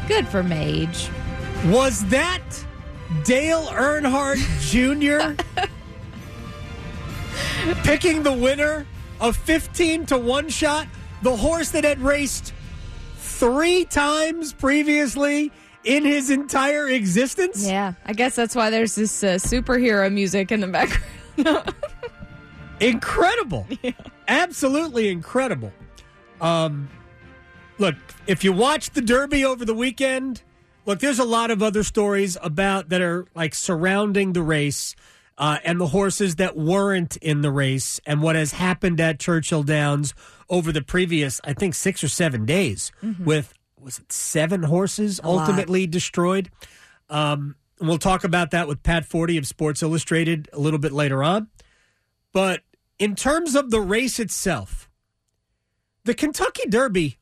Good for Mage. Was that Dale Earnhardt Jr. picking the winner of 15 to 1 shot? The horse that had raced 3 times previously in his entire existence? Yeah, I guess that's why there's this superhero music in the background. Incredible. Yeah. Absolutely incredible. Look, if you watched the Derby over the weekend, look, there's a lot of other stories about that are like surrounding the race and the horses that weren't in the race and what has happened at Churchill Downs over the previous, I think, 6 or 7 days with, was it 7 horses ultimately destroyed? And we'll talk about that with Pat Forty of Sports Illustrated a little bit later on. But in terms of the race itself, the Kentucky Derby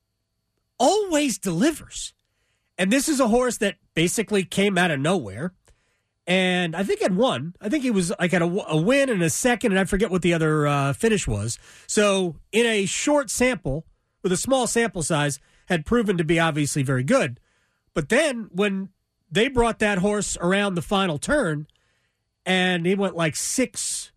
always delivers. And this is a horse that basically came out of nowhere and I think had won. I think he was like at a win and a second, and I forget what the other finish was. So in a short sample, with a small sample size, had proven to be obviously very good. But then when they brought that horse around the final turn and he went like six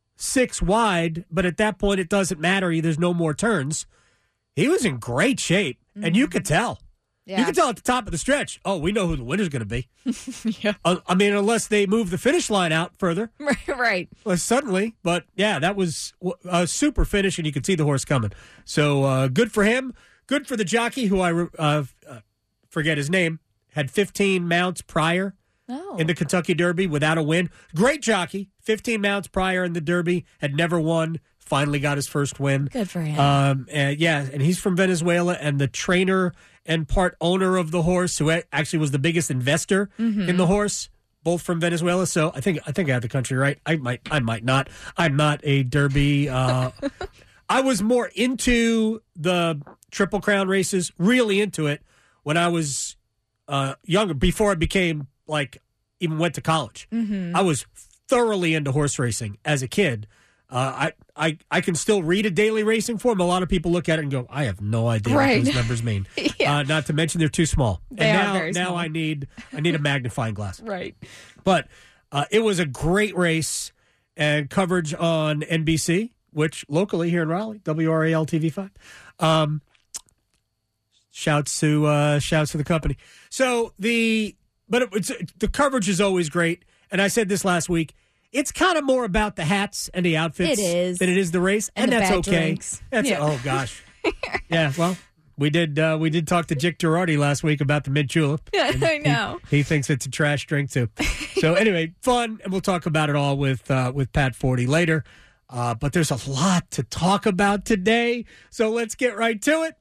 wide, but at that point it doesn't matter. There's no more turns. He was in great shape, and you could tell. Yeah. You could tell at the top of the stretch, oh, we know who the winner's going to be. Yeah. I mean, unless they move the finish line out further. Right. Well, suddenly. But, yeah, that was a super finish, and you could see the horse coming. So, good for him. Good for the jockey, who I forget his name, had 15 mounts prior in the Kentucky Derby without a win. Great jockey, 15 mounts prior in the Derby, had never won. Finally got his first win. Good for him. And he's from Venezuela, and the trainer and part owner of the horse, who actually was the biggest investor in the horse, both from Venezuela. So I think I have the country right. I might not. I'm not a Derby. I was more into the Triple Crown races, really into it when I was younger, before I became even went to college. I was thoroughly into horse racing as a kid. I can still read a daily racing form. A lot of people look at it and go, I have no idea what those numbers mean. Yeah. Not to mention they're too small. Now I need a magnifying glass. Right. But it was a great race and coverage on NBC, which locally here in Raleigh, WRAL TV5. Shouts to the company. So the coverage is always great. And I said this last week. It's kind of more about the hats and the outfits than it is the race, and that's okay. Oh gosh, yeah. Well, we did talk to Jick Girardi last week about the Mint Julep. Yeah, I know. He thinks it's a trash drink too. So anyway, fun, and we'll talk about it all with Pat Forty later. But there's a lot to talk about today, so let's get right to it.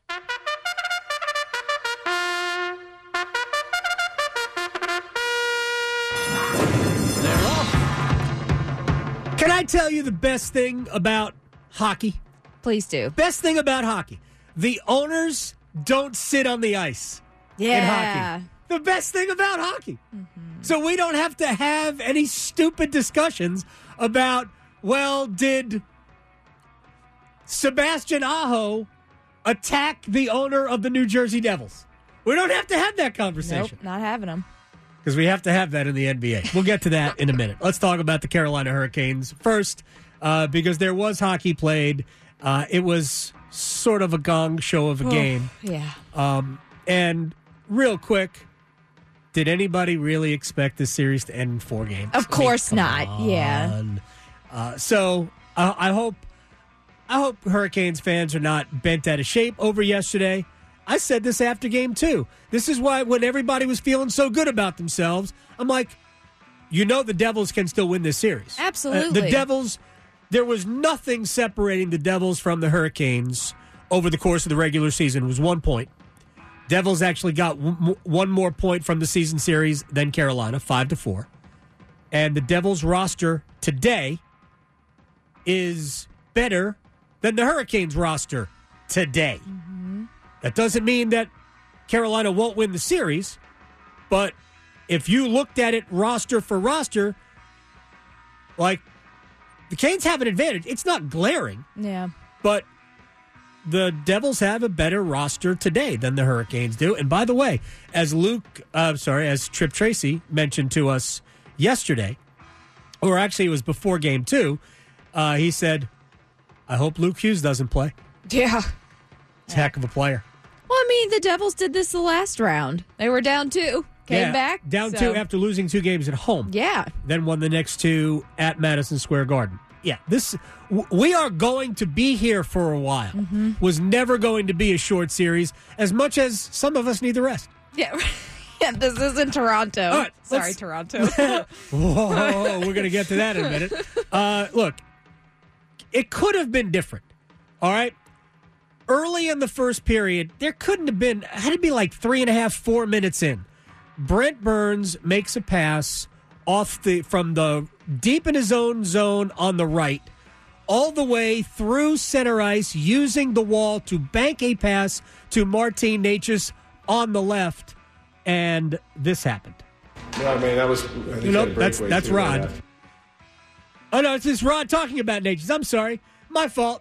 Can I tell you the best thing about hockey? Please do. Best thing about hockey. The owners don't sit on the ice in hockey. The best thing about hockey. So we don't have to have any stupid discussions about, well, did Sebastian Aho attack the owner of the New Jersey Devils? We don't have to have that conversation. Nope, not having them. Because we have to have that in the NBA. We'll get to that in a minute. Let's talk about the Carolina Hurricanes first, because there was hockey played. It was sort of a gong show of a game. Yeah. And real quick, did anybody really expect this series to end in 4 games? Of course not. On. Yeah. So I hope Hurricanes fans are not bent out of shape over yesterday. I said this after game 2. This is why when everybody was feeling so good about themselves, I'm like, the Devils can still win this series. Absolutely. The Devils, there was nothing separating the Devils from the Hurricanes over the course of the regular season. It was 1 point. Devils actually got one more point from the season series than Carolina, 5-4. And the Devils roster today is better than the Hurricanes roster today. That doesn't mean that Carolina won't win the series, but if you looked at it roster for roster, the Canes have an advantage. It's not glaring. Yeah. But the Devils have a better roster today than the Hurricanes do. And by the way, as as Trip Tracy mentioned to us yesterday, or actually it was before Game 2, he said, I hope Luke Hughes doesn't play. Yeah. He's a heck of a player. Well, I mean, the Devils did this the last round. They were down 2, came back. Down 2 after losing 2 games at home. Yeah. Then won the next 2 at Madison Square Garden. Yeah, we are going to be here for a while. Was never going to be a short series, as much as some of us need the rest. Yeah, yeah, this isn't Toronto. All right, Sorry, Toronto. Whoa, we're going to get to that in a minute. Look, it could have been different, all right? Early in the first period, there couldn't have been, had to be like 3.5, 4 minutes in. Brent Burns makes a pass from the deep in his own zone on the right, all the way through center ice, using the wall to bank a pass to Martin Necas on the left, and this happened. Yeah, I mean, that was... That's Rod. Oh, no, it's just Rod talking about Necas. I'm sorry. My fault.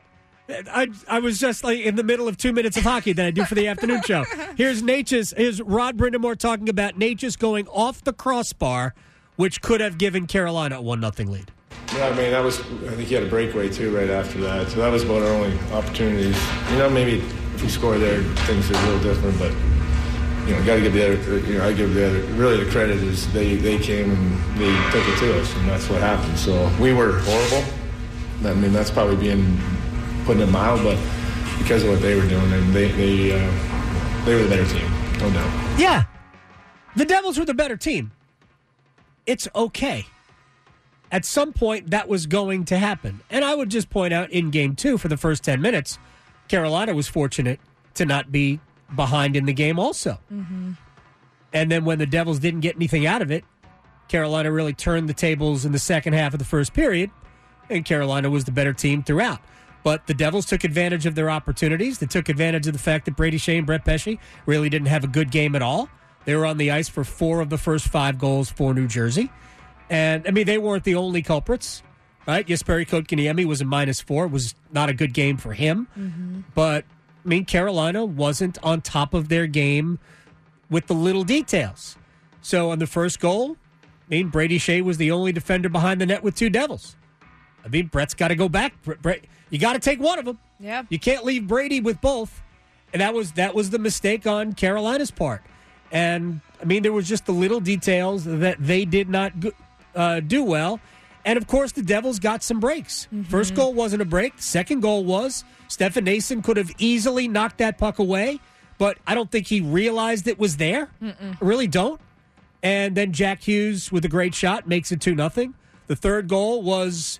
I was just like in the middle of 2 minutes of hockey that I do for the afternoon show. Here's Rod Brind'Amour talking about Necas going off the crossbar, which could have given Carolina a 1-0 lead. Yeah, I mean, I think he had a breakaway, too, right after that. So that was about our only opportunities. Maybe if we score there, things are a little different, but, got to give I give really the credit is they came and they took it to us, and that's what happened. So we were horrible. I mean, that's probably putting it mild, but because of what they were doing, and they were the better team, no doubt. Yeah, the Devils were the better team. It's okay. At some point, that was going to happen. And I would just point out in Game 2, for the first 10 minutes, Carolina was fortunate to not be behind in the game also. Mm-hmm. And then when the Devils didn't get anything out of it, Carolina really turned the tables in the second half of the first period, and Carolina was the better team throughout. But the Devils took advantage of their opportunities. They took advantage of the fact that Brady Shea and Brett Pesce really didn't have a good game at all. They were on the ice for 4 of the first 5 goals for New Jersey. And, I mean, they weren't the only culprits, right? Jesperi Kotkaniemi was a -4. It was not a good game for him. Mm-hmm. But, I mean, Carolina wasn't on top of their game with the little details. So, on the first goal, I mean, Brady Shea was the only defender behind the net with 2 Devils. I mean, Brett's got to go back. You got to take one of them. Yeah. You can't leave Brady with both. And that was the mistake on Carolina's part. And, I mean, there was just the little details that they did not do well. And, of course, the Devils got some breaks. Mm-hmm. First goal wasn't a break. The second goal was. Stefan Noesen could have easily knocked that puck away, but I don't think he realized it was there. I really don't. And then Jack Hughes, with a great shot, makes it 2-0. The third goal was,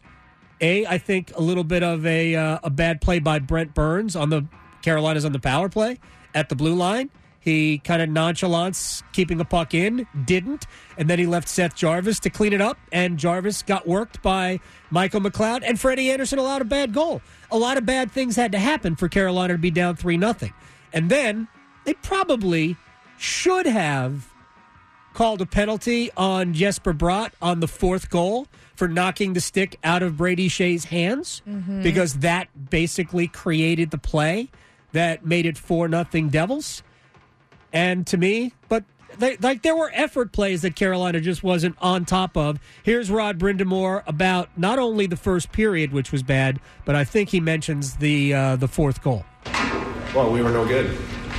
I think, a little bit of a bad play by Brent Burns on the Carolinas on the power play at the blue line. He kind of nonchalance keeping a puck in, didn't, and then he left Seth Jarvis to clean it up, and Jarvis got worked by Michael McLeod, and Freddie Anderson allowed a bad goal. A lot of bad things had to happen for Carolina to be down 3-0. And then they probably should have called a penalty on Jesper Bratt on the 4th goal for knocking the stick out of Brady Shea's hands, because that basically created the play that made it 4-0 Devils. And to me, but there were effort plays that Carolina just wasn't on top of. Here's Rod Brind'Amour about not only the first period, which was bad, but I think he mentions the 4th goal. Well, we were no good.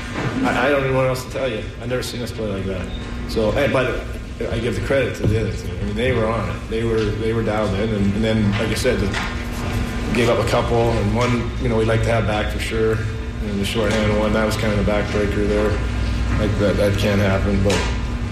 I don't know what else to tell you. I've never seen us play like that. So, but I give the credit to the other team. I mean, they were on it. They were dialed in, and then, like I said, gave up a couple, and one, we'd like to have back for sure. And the shorthanded one, that was kind of the backbreaker there. Like that can't happen, but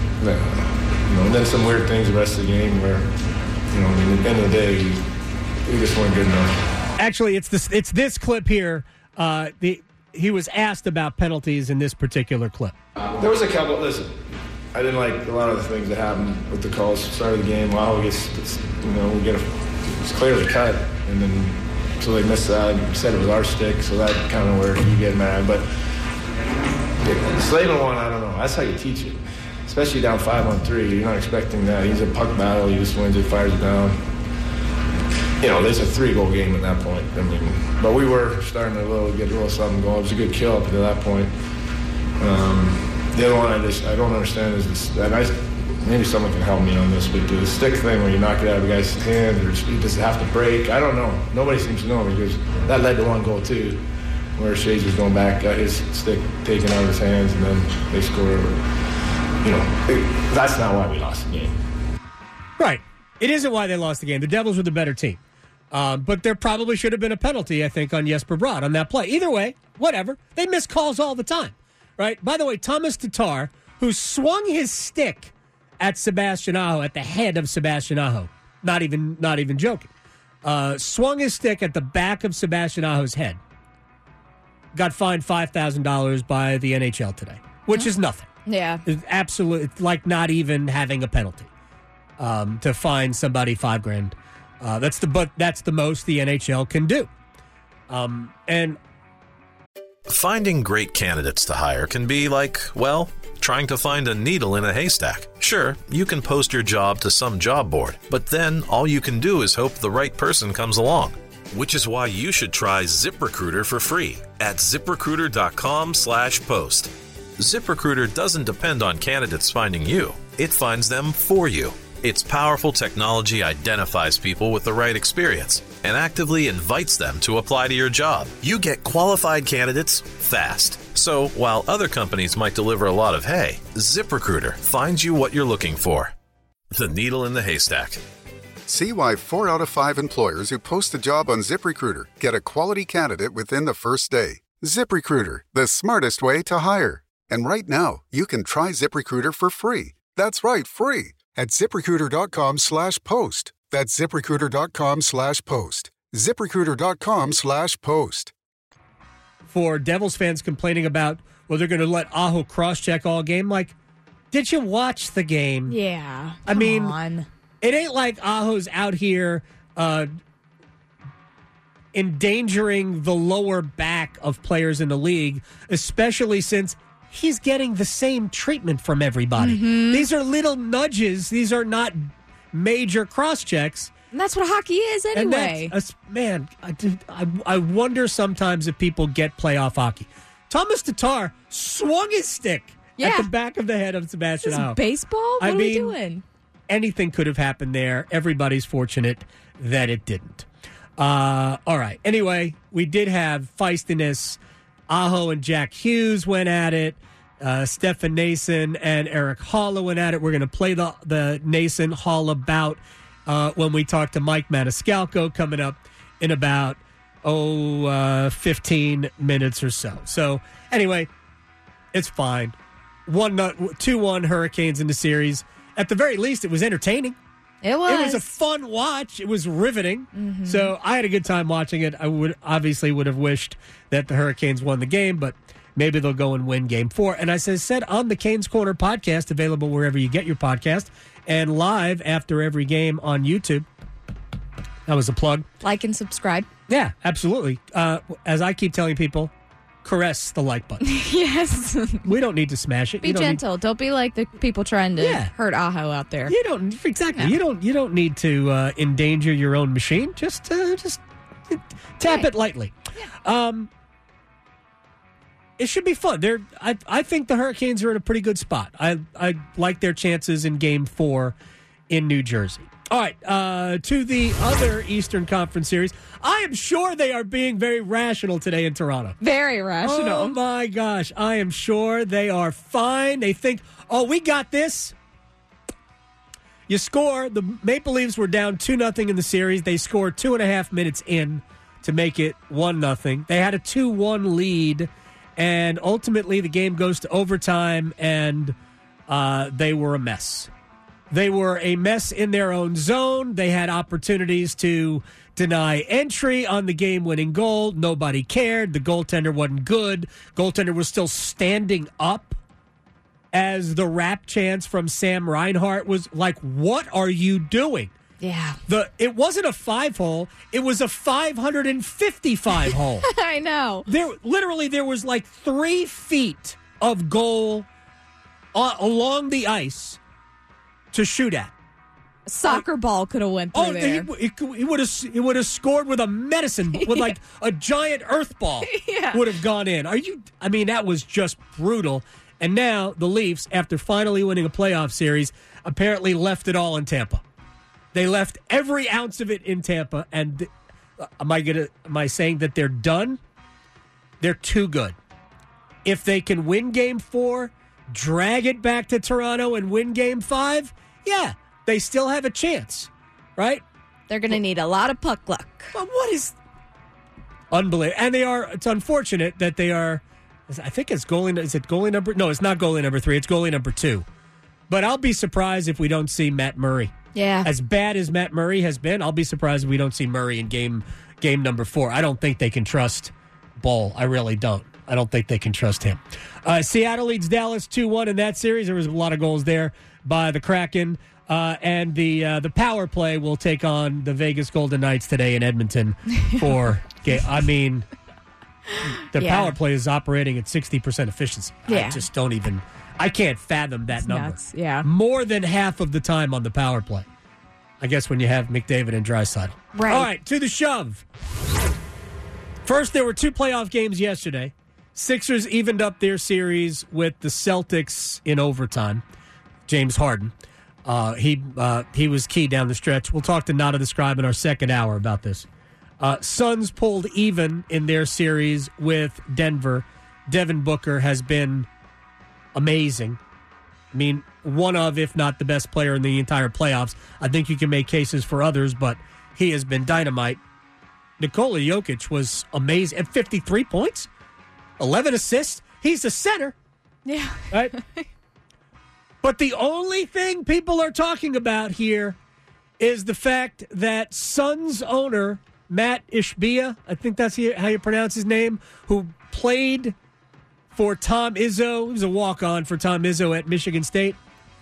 and then some weird things the rest of the game where, at the end of the day, we just weren't good enough. Actually, it's this clip here. He was asked about penalties in this particular clip. There was a couple. Listen, I didn't like a lot of the things that happened with the calls. Start of the game, it's clearly cut, and then so they missed that. Said it was our stick, so that kind of where you get mad, but. Slavin one, I don't know. That's how you teach it. Especially down 5-on-3. You're not expecting that. He's a puck battle. He just wins it, fires it down. there's a 3-goal game at that point. I mean, but we were starting to get a little something going. It was a good kill up to that point. The other one I don't understand is this, and maybe someone can help me on this, but the stick thing where you knock it out of a guy's hand, or does it have to break? I don't know. Nobody seems to know, because that led to one goal too, where Shays was going back, got his stick taken out of his hands, and then they scored. That's not why we lost the game. Right. It isn't why they lost the game. The Devils were the better team. But there probably should have been a penalty, I think, on Jesper Bratt on that play. Either way, whatever. They miss calls all the time. Right? By the way, Thomas Tatar, who swung his stick at Sebastian Aho, at the head of Sebastian Aho, not even joking, swung his stick at the back of Sebastian Aho's head, got fined $5,000 by the NHL today, which is nothing. Yeah. It's absolutely, like not even having a penalty to fine somebody $5,000. That's the most the NHL can do. And finding great candidates to hire can be like, well, trying to find a needle in a haystack. Sure, you can post your job to some job board, but then all you can do is hope the right person comes along. Which is why you should try ZipRecruiter for free at ZipRecruiter.com/post. ZipRecruiter doesn't depend on candidates finding you. It finds them for you. Its powerful technology identifies people with the right experience and actively invites them to apply to your job. You get qualified candidates fast. So while other companies might deliver a lot of hay, ZipRecruiter finds you what you're looking for. The needle in the haystack. See why 4 out of 5 employers who post a job on ZipRecruiter get a quality candidate within the first day. ZipRecruiter, the smartest way to hire. And right now, you can try ZipRecruiter for free. That's right, free. At ZipRecruiter.com/post. That's ZipRecruiter.com/post. ZipRecruiter.com/post. For Devils fans complaining about, well, they're going to let Aho cross-check all game, like, did you watch the game? Yeah. I mean, Come on. It ain't like Aho's out here endangering the lower back of players in the league, especially since he's getting the same treatment from everybody. Mm-hmm. These are little nudges. These are not major cross-checks. And that's what hockey is anyway. Man, I wonder sometimes if people get playoff hockey. Thomas Tatar swung his stick at the back of the head of Sebastian Aho. Baseball? What are we doing? Anything could have happened there. Everybody's fortunate that it didn't. All right. Anyway, we did have feistiness. Aho and Jack Hughes went at it. Stefan Nason and Eric Haula went at it. We're going to play the Nason Haula bout when we talk to Mike Maniscalco coming up in about 15 minutes or so. So anyway, it's fine. 2-1 Hurricanes in the series. At the very least, it was entertaining. It was. It was a fun watch. It was riveting. Mm-hmm. So I had a good time watching it. I would have wished that the Hurricanes won the game, but maybe they'll go and win Game 4. And as I said on the Canes Corner podcast, available wherever you get your podcast, and live after every game on YouTube. That was a plug. Like and subscribe. Yeah, absolutely. As I keep telling people, caress the like button. Yes. We don't need to smash it. Be gentle. Don't be like the people trying to hurt Aho out there. You don't exactly. No. You don't need to endanger your own machine. Just tap it lightly. Yeah. It should be fun. I think the Hurricanes are in a pretty good spot. I like their chances in Game 4 in New Jersey. All right, to the other Eastern Conference series. I am sure they are being very rational today in Toronto. Very rational. Oh, my gosh. I am sure they are fine. They think, oh, we got this. You score. The Maple Leafs were down 2-0 in the series. They scored 2.5 minutes in to make it 1-0. They had a 2-1 lead, and ultimately the game goes to overtime, and they were a mess. They were a mess in their own zone. They had opportunities to deny entry on the game-winning goal. Nobody cared. The goaltender wasn't good. Goaltender was still standing up as the rap chants from Sam Reinhart was like, what are you doing? Yeah. It wasn't a 5-hole. It was a 555 hole. I know. There was like 3 feet of goal along the ice to shoot at. A soccer ball could have went through there. He would have scored with a medicine, with like a giant earth ball would have gone in. That was just brutal. And now the Leafs, after finally winning a playoff series, apparently left it all in Tampa. They left every ounce of it in Tampa. And am I saying that they're done? They're too good. If they can win Game 4, drag it back to Toronto and win Game 5, yeah, they still have a chance, right? They're going to need a lot of puck luck. But what is unbelievable? And it's unfortunate that they are, I think it's goalie number? No, it's not goalie number 3. It's goalie number 2. But I'll be surprised if we don't see Matt Murray. Yeah. As bad as Matt Murray has been, I'll be surprised if we don't see Murray in game number 4. I don't think they can trust Bull. I really don't. I don't think they can trust him. Seattle leads Dallas 2-1 in that series. There was a lot of goals there by the Kraken. And the power play will take on the Vegas Golden Knights today in Edmonton for game. The power play is operating at 60% efficiency. Yeah. I just don't even. I can't fathom that number. Nuts. Yeah. More than half of the time on the power play. I guess when you have McDavid and Draisaitl. Right. All right, to the shove. First, there were 2 playoff games yesterday. Sixers evened up their series with the Celtics in overtime. James Harden. He was key down the stretch. We'll talk to Nada the Scribe in our second hour about this. Suns pulled even in their series with Denver. Devin Booker has been amazing. I mean, one of, if not the best player in the entire playoffs. I think you can make cases for others, but he has been dynamite. Nikola Jokic was amazing at 53 points, 11 assists. He's the center. Yeah. Right? But the only thing people are talking about here is the fact that Suns owner Matt Ishbia, I think that's how you pronounce his name, who played for Tom Izzo. He was a walk-on for Tom Izzo at Michigan State.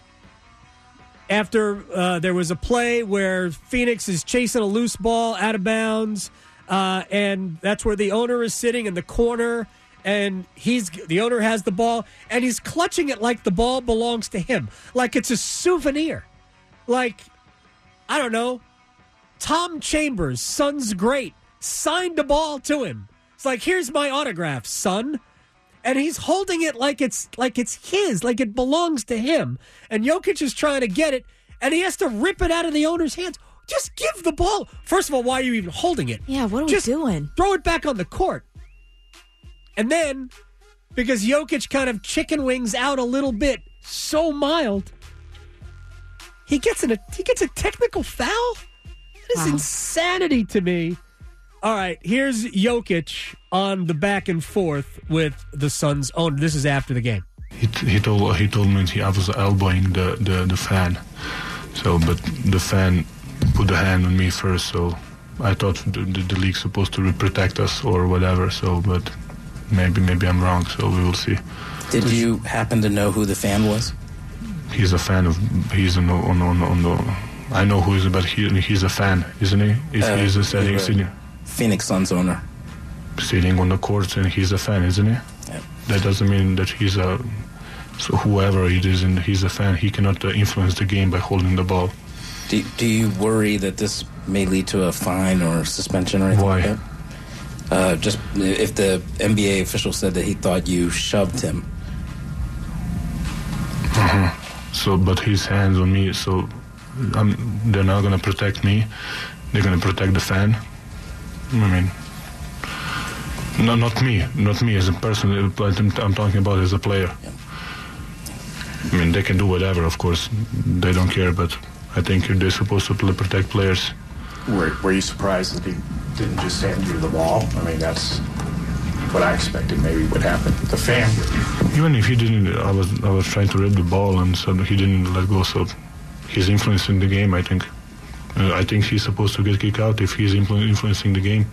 After there was a play where Phoenix is chasing a loose ball out of bounds, and that's where the owner is sitting in the corner, and the owner has the ball, and he's clutching it like the ball belongs to him, like it's a souvenir. Like, I don't know, Tom Chambers, Son's great, signed the ball to him. It's like, here's my autograph, son. And he's holding it like it's his, like it belongs to him. And Jokic is trying to get it, and he has to rip it out of the owner's hands. Just give the ball. First of all, why are you even holding it? Yeah, what are we doing? Throw it back on the court. And then, because Jokic kind of chicken wings out a little bit, so mild, he gets a technical foul? That is insanity to me. All right, here's Jokic on the back and forth with the Suns' owner. This is after the game. He told me I was elbowing the fan. So, but the fan put the hand on me first. So I thought the league's supposed to protect us or whatever. So, but maybe I'm wrong. So we will see. Did you happen to know who the fan was? He's a fan of. He's on the. I know who is, but he's a fan, isn't he? He's a sitting. Phoenix Suns owner. Sitting on the courts, and he's a fan, isn't he? Yep. That doesn't mean that he's a... So whoever it is, and he's a fan, he cannot influence the game by holding the ball. Do you worry that this may lead to a fine or suspension or anything Why? like that? Just if the NBA official said that he thought you shoved him. So, but his hands on me, so they're not going to protect me. They're going to protect the fan. I mean, not me as a person. I'm talking about as a player. Yeah. I mean, they can do whatever, of course. They don't care, but I think they're supposed to protect players. Were you surprised that he didn't just hand you the ball? I mean, that's what I expected maybe would happen. The fan. Even if he didn't, I was trying to rip the ball, and so he didn't let go. So he's influencing the game, I think. I think he's supposed to get kicked out if he's influencing the game.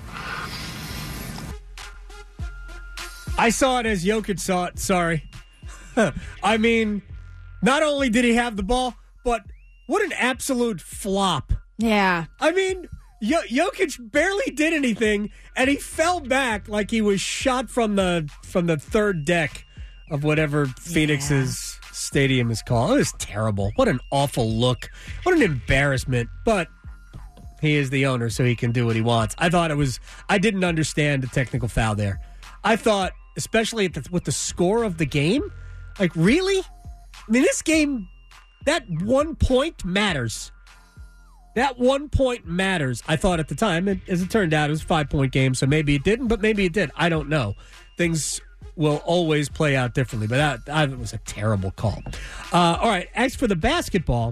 I saw it as Jokic saw it. Sorry. I mean, not only did he have the ball, but what an absolute flop. Yeah. I mean, Jokic barely did anything, and he fell back like he was shot from the third deck of whatever Phoenix's stadium is called. It was terrible. What an awful look. What an embarrassment. But he is the owner, so he can do what he wants. I didn't understand the technical foul there. I thought, especially with the score of the game, like, really? I mean, this game, that 1 point matters. That 1 point matters. I thought at the time, as it turned out, it was a 5-point game, so maybe it didn't, but maybe it did. I don't know. Things will always play out differently, but that was a terrible call. All right, as for the basketball,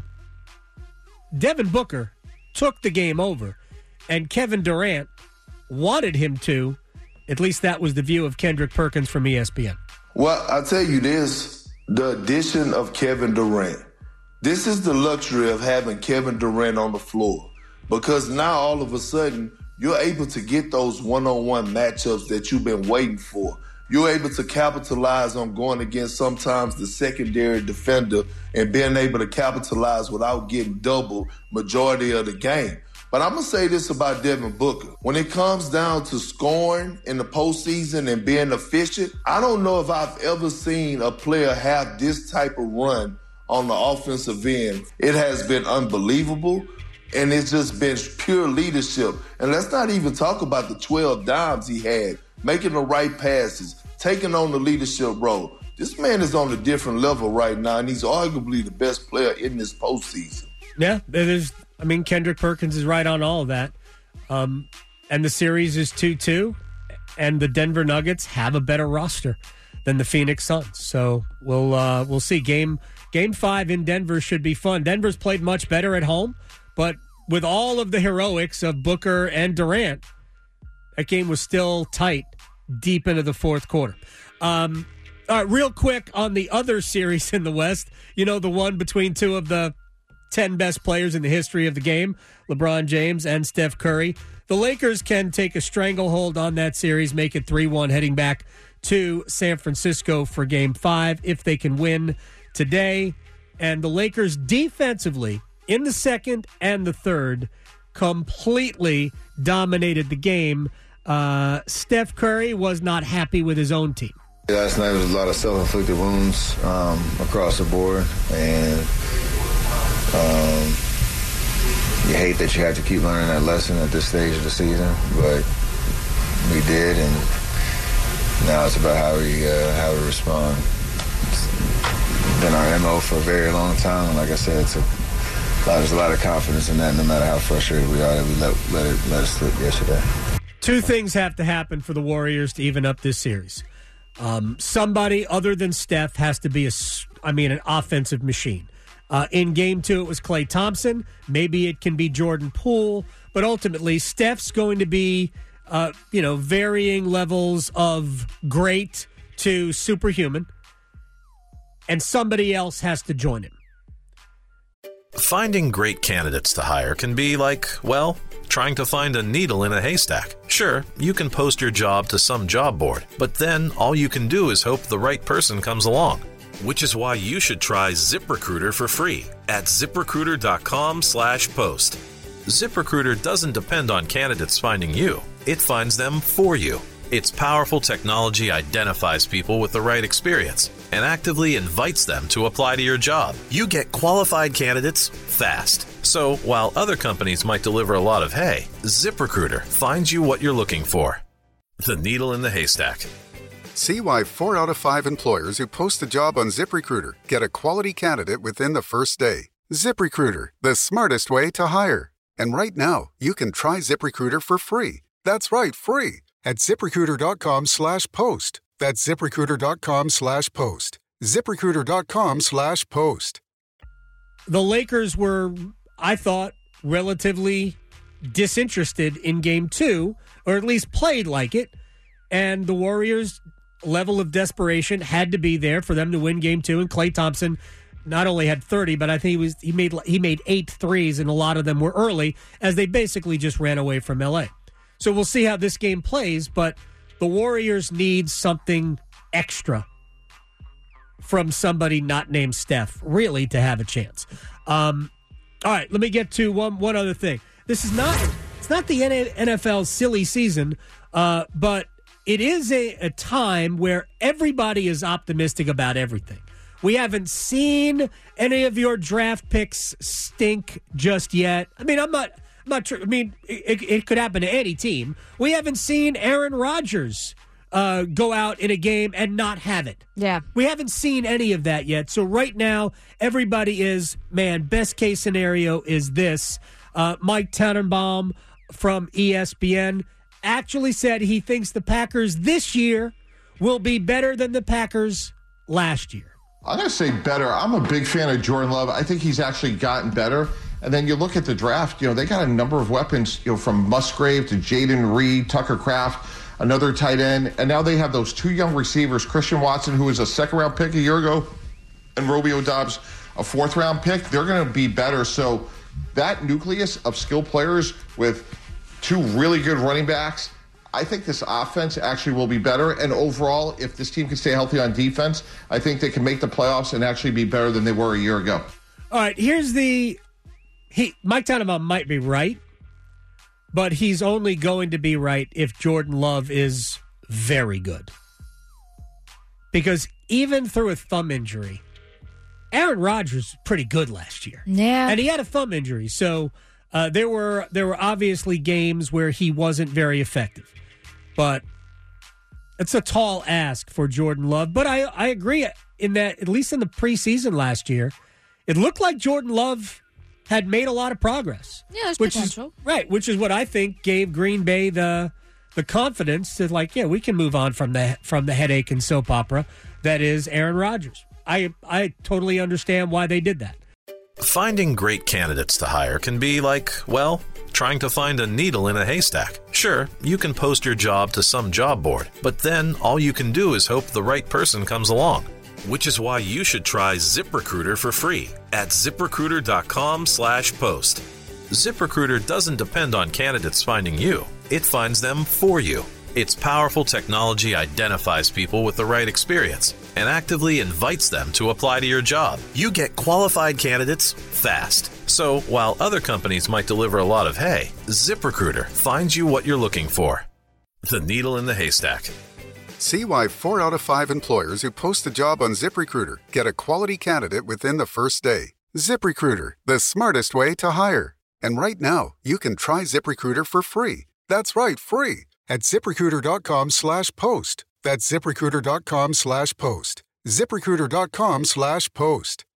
Devin Booker took the game over, and Kevin Durant wanted him to. At least that was the view of Kendrick Perkins from ESPN. Well, I'll tell you this, the addition of Kevin Durant. This is the luxury of having Kevin Durant on the floor, because now all of a sudden you're able to get those one-on-one matchups that you've been waiting for. You're able to capitalize on going against sometimes the secondary defender and being able to capitalize without getting doubled majority of the game. But I'm going to say this about Devin Booker. When it comes down to scoring in the postseason and being efficient, I don't know if I've ever seen a player have this type of run on the offensive end. It has been unbelievable, and it's just been pure leadership. And let's not even talk about the 12 dimes he had, making the right passes, taking on the leadership role. This man is on a different level right now, and he's arguably the best player in this postseason. Yeah, Kendrick Perkins is right on all of that. And the series is 2-2, and the Denver Nuggets have a better roster than the Phoenix Suns. So we'll see. Game 5 in Denver should be fun. Denver's played much better at home, but with all of the heroics of Booker and Durant, that game was still tight deep into the fourth quarter. All right, real quick on the other series in the West, the one between two of the 10 best players in the history of the game, LeBron James and Steph Curry. The Lakers can take a stranglehold on that series, make it 3-1, heading back to San Francisco for Game 5 if they can win today. And the Lakers defensively, in the second and the third, completely dominated the game. Steph Curry was not happy with his own team. Last night was a lot of self-inflicted wounds across the board, and you hate that you have to keep learning that lesson at this stage of the season, but we did, and now it's about how we respond. It's been our MO for a very long time, and like I said, there's a lot of confidence in that, no matter how frustrated we are that we let it slip yesterday. Two things have to happen for the Warriors to even up this series. Somebody other than Steph has to be an offensive machine. In Game 2, it was Klay Thompson. Maybe it can be Jordan Poole. But ultimately, Steph's going to be, varying levels of great to superhuman. And somebody else has to join him. Finding great candidates to hire can be like, trying to find a needle in a haystack. Sure, you can post your job to some job board, but then all you can do is hope the right person comes along. Which is why you should try ZipRecruiter for free at ZipRecruiter.com/post. ZipRecruiter doesn't depend on candidates finding you. It finds them for you. Its powerful technology identifies people with the right experience and actively invites them to apply to your job. You get qualified candidates fast. So while other companies might deliver a lot of hay, ZipRecruiter finds you what you're looking for. The needle in the haystack. See why 4 out of 5 employers who post a job on ZipRecruiter get a quality candidate within the first day. ZipRecruiter, the smartest way to hire. And right now, you can try ZipRecruiter for free. That's right, free. At ZipRecruiter.com/post. That's ZipRecruiter.com/post. ZipRecruiter.com/post. The Lakers were, I thought, relatively disinterested in Game 2, or at least played like it. And the Warriors' level of desperation had to be there for them to win Game 2. And Klay Thompson not only had 30, but I think he made 8 threes, and a lot of them were early, as they basically just ran away from L.A. So we'll see how this game plays, but the Warriors need something extra from somebody not named Steph, really, to have a chance. All right, let me get to one other thing. It's not the NFL's silly season, but it is a time where everybody is optimistic about everything. We haven't seen any of your draft picks stink just yet. I mean, I'm not sure. I mean, it could happen to any team. We haven't seen Aaron Rodgers go out in a game and not have it. Yeah. We haven't seen any of that yet. So right now, everybody is, man, best case scenario is this. Mike Tannenbaum from ESPN actually said he thinks the Packers this year will be better than the Packers last year. I'm going to say better. I'm a big fan of Jordan Love. I think he's actually gotten better. And then you look at the draft, they got a number of weapons, from Musgrave to Jaden Reed, Tucker Kraft, another tight end. And now they have those two young receivers, Christian Watson, who was a second-round pick a year ago, and Romeo Doubs, a fourth-round pick. They're going to be better. So that nucleus of skilled players with two really good running backs, I think this offense actually will be better. And overall, if this team can stay healthy on defense, I think they can make the playoffs and actually be better than they were a year ago. All right, Mike Tannenbaum might be right, but he's only going to be right if Jordan Love is very good. Because even through a thumb injury, Aaron Rodgers was pretty good last year. Yeah. And he had a thumb injury, so there were obviously games where he wasn't very effective. But it's a tall ask for Jordan Love. But I agree in that, at least in the preseason last year, it looked like Jordan Love had made a lot of progress. Yeah, there's potential. Which is what I think gave Green Bay the confidence to we can move on from the headache and soap opera that is Aaron Rodgers. I totally understand why they did that. Finding great candidates to hire can be like, trying to find a needle in a haystack. Sure, you can post your job to some job board, but then all you can do is hope the right person comes along. Which is why you should try ZipRecruiter for free at ZipRecruiter.com/post. ZipRecruiter doesn't depend on candidates finding you. It finds them for you. Its powerful technology identifies people with the right experience and actively invites them to apply to your job. You get qualified candidates fast. So while other companies might deliver a lot of hay, ZipRecruiter finds you what you're looking for. The needle in the haystack. See why 4 out of 5 employers who post a job on ZipRecruiter get a quality candidate within the first day. ZipRecruiter, the smartest way to hire. And right now, you can try ZipRecruiter for free. That's right, free. At ZipRecruiter.com/post. That's ZipRecruiter.com/post. ZipRecruiter.com/post.